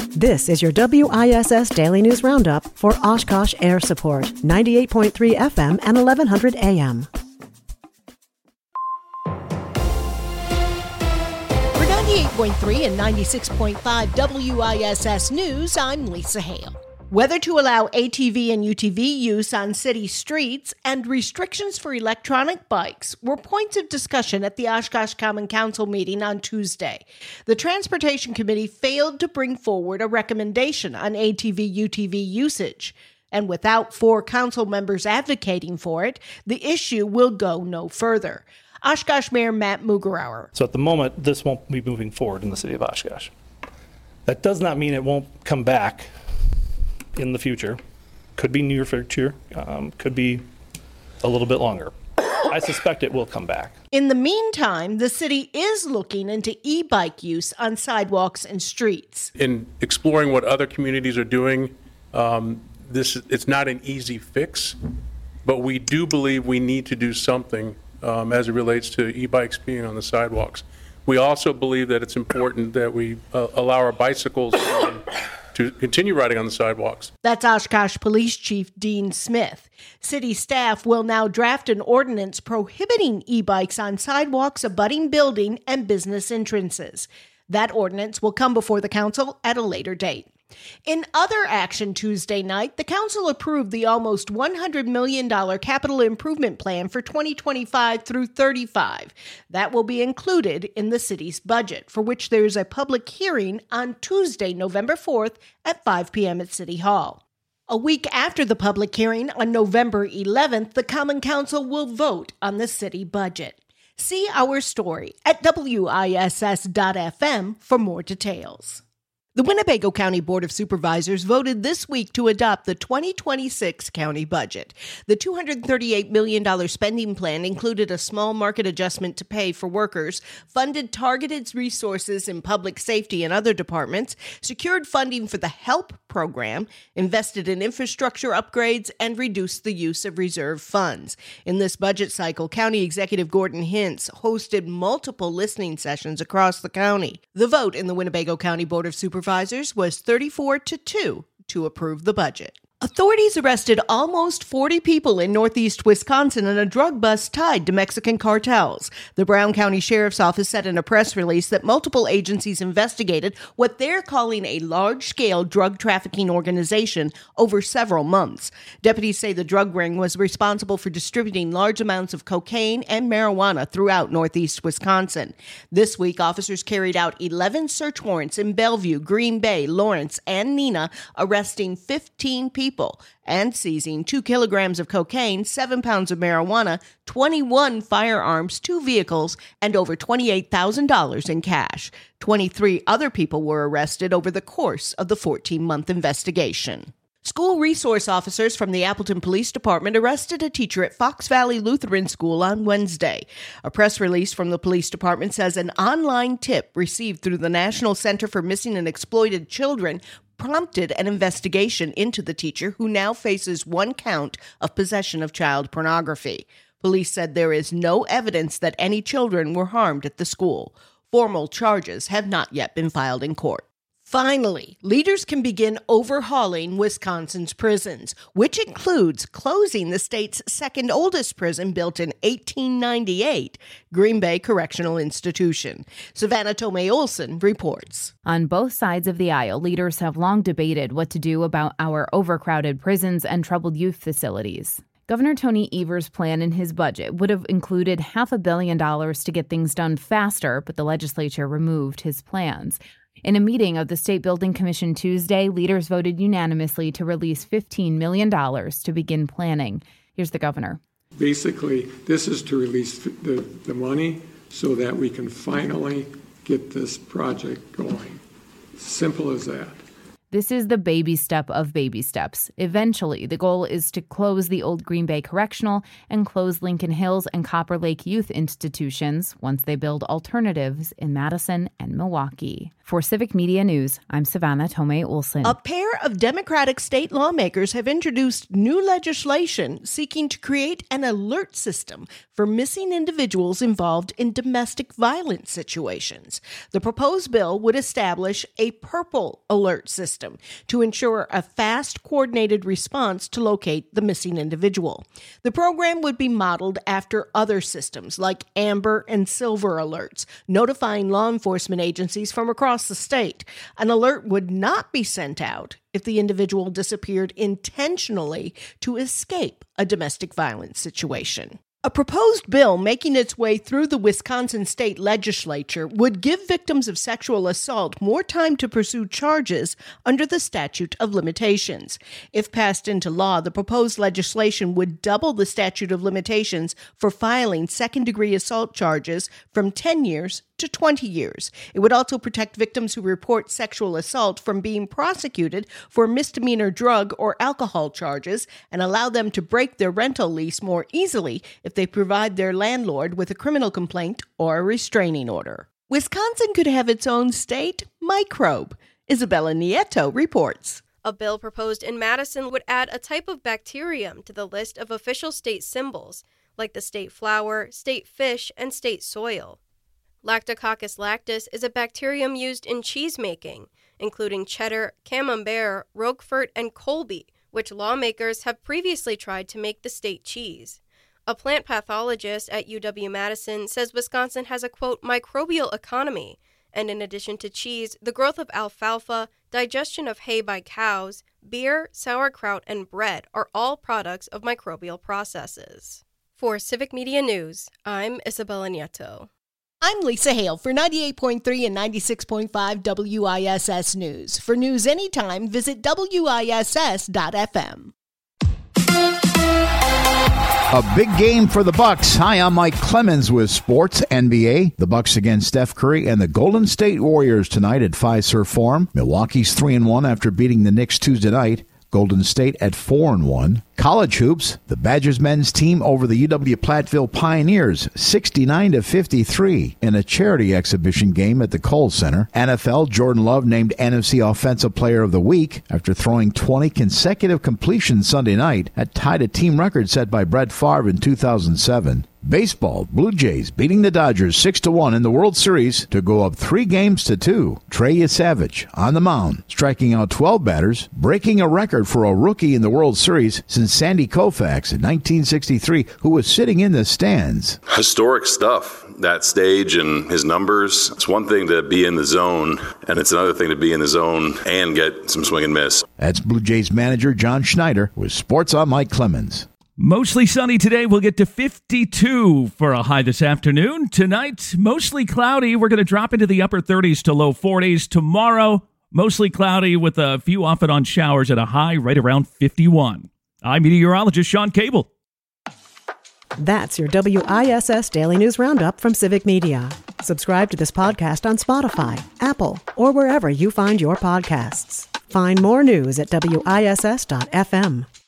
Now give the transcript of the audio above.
This is your WISS Daily News Roundup for Oshkosh Air Support, 98.3 FM and 1100 AM. For 98.3 and 96.5 WISS News, I'm Lisa Hale. Whether to allow ATV and UTV use on city streets and restrictions for electronic bikes were points of discussion at the Oshkosh Common Council meeting on Tuesday. The Transportation Committee failed to bring forward a recommendation on ATV-UTV usage, and without 4 council members advocating for it, the issue will go no further. Oshkosh Mayor Matt Mugerauer. So at the moment, this won't be moving forward in the city of Oshkosh. That does not mean it won't come back in the future. Could be near future, could be a little bit longer. I suspect it will come back. In the meantime, the city is looking into e-bike use on sidewalks and streets. In exploring what other communities are doing, it's not an easy fix, but we do believe we need to do something as it relates to e-bikes being on the sidewalks. We also believe that it's important that we allow our bicycles to continue riding on the sidewalks. That's Oshkosh Police Chief Dean Smith. City staff will now draft an ordinance prohibiting e-bikes on sidewalks abutting building and business entrances. That ordinance will come before the council at a later date. In other action Tuesday night, the council approved the almost $100 million capital improvement plan for 2025 through 35. That will be included in the city's budget, for which there is a public hearing on Tuesday, November 4th at 5 p.m. at City Hall. A week after the public hearing on November 11th, the Common Council will vote on the city budget. See our story at WISS.FM for more details. The Winnebago County Board of Supervisors voted this week to adopt the 2026 county budget. The $238 million spending plan included a small market adjustment to pay for workers, funded targeted resources in public safety and other departments, secured funding for the HELP program, invested in infrastructure upgrades, and reduced the use of reserve funds. In this budget cycle, County Executive Gordon Hintz hosted multiple listening sessions across the county. The vote in the Winnebago County Board of Supervisors was 34-2 to approve the budget. Authorities arrested almost 40 people in northeast Wisconsin in a drug bust tied to Mexican cartels. The Brown County Sheriff's Office said in a press release that multiple agencies investigated what they're calling a large-scale drug trafficking organization over several months. Deputies say the drug ring was responsible for distributing large amounts of cocaine and marijuana throughout northeast Wisconsin. This week, officers carried out 11 search warrants in Bellevue, Green Bay, Lawrence, and Neenah, arresting 15 people and seizing 2 kilograms of cocaine, 7 pounds of marijuana, 21 firearms, 2 vehicles, and over $28,000 in cash. 23 other people were arrested over the course of the 14-month investigation. School resource officers from the Appleton Police Department arrested a teacher at Fox Valley Lutheran School on Wednesday. A press release from the police department says an online tip received through the National Center for Missing and Exploited Children prompted an investigation into the teacher, who now faces 1 count of possession of child pornography. Police said there is no evidence that any children were harmed at the school. Formal charges have not yet been filed in court. Finally, leaders can begin overhauling Wisconsin's prisons, which includes closing the state's second oldest prison, built in 1898, Green Bay Correctional Institution. Savannah Tomei-Olson reports. On both sides of the aisle, leaders have long debated what to do about our overcrowded prisons and troubled youth facilities. Governor Tony Evers' plan in his budget would have included $500 million to get things done faster, but the legislature removed his plans. In a meeting of the State Building Commission Tuesday, leaders voted unanimously to release $15 million to begin planning. Here's the governor. Basically, this is to release the money so that we can finally get this project going. Simple as that. This is the baby step of baby steps. Eventually, the goal is to close the old Green Bay Correctional and close Lincoln Hills and Copper Lake Youth Institutions once they build alternatives in Madison and Milwaukee. For Civic Media News, I'm Savannah Tomei Olson. A pair of Democratic state lawmakers have introduced new legislation seeking to create an alert system for missing individuals involved in domestic violence situations. The proposed bill would establish a purple alert system to ensure a fast, coordinated response to locate the missing individual. The program would be modeled after other systems like Amber and Silver alerts, notifying law enforcement agencies from across the state. An alert would not be sent out if the individual disappeared intentionally to escape a domestic violence situation. A proposed bill making its way through the Wisconsin state legislature would give victims of sexual assault more time to pursue charges under the statute of limitations. If passed into law, the proposed legislation would double the statute of limitations for filing second-degree assault charges from 10 years to 20 years. It would also protect victims who report sexual assault from being prosecuted for misdemeanor drug or alcohol charges and allow them to break their rental lease more easily if they provide their landlord with a criminal complaint or a restraining order. Wisconsin could have its own state microbe. Isabella Nieto reports. A bill proposed in Madison would add a type of bacterium to the list of official state symbols, like the state flower, state fish, and state soil. Lactococcus lactis is a bacterium used in cheese making, including cheddar, camembert, Roquefort, and Colby, which lawmakers have previously tried to make the state cheese. A plant pathologist at UW-Madison says Wisconsin has a, quote, microbial economy, and in addition to cheese, the growth of alfalfa, digestion of hay by cows, beer, sauerkraut, and bread are all products of microbial processes. For Civic Media News, I'm Isabella Nieto. I'm Lisa Hale for 98.3 and 96.5 WISS News. For news anytime, visit WISS.FM. A big game for the Bucks. Hi, I'm Mike Clemens with Sports NBA. The Bucks against Steph Curry and the Golden State Warriors tonight at Fiserv Forum. Milwaukee's 3-1 after beating the Knicks Tuesday night. Golden State at 4-1. College hoops, the Badgers men's team over the UW-Platteville Pioneers 69-53 in a charity exhibition game at the Kohl Center. NFL, Jordan Love named NFC Offensive Player of the Week after throwing 20 consecutive completions Sunday night. That tied a team record set by Brett Favre in 2007. Baseball, Blue Jays beating the Dodgers 6-1 in the World Series to go up 3-2. Trey Yesavage on the mound, striking out 12 batters, breaking a record for a rookie in the World Series since Sandy Koufax in 1963, who was sitting in the stands. Historic stuff, that stage and his numbers. It's one thing to be in the zone, and it's another thing to be in the zone and get some swing and miss. That's Blue Jays manager John Schneider with Sports on Mike Clemens. Mostly sunny today. We'll get to 52 for a high this afternoon. Tonight, mostly cloudy. We're going to drop into the upper 30s to low 40s. Tomorrow, mostly cloudy with a few off and on showers at a high right around 51. I'm meteorologist Sean Cable. That's your WISS Daily News Roundup from Civic Media. Subscribe to this podcast on Spotify, Apple, or wherever you find your podcasts. Find more news at WISS.FM.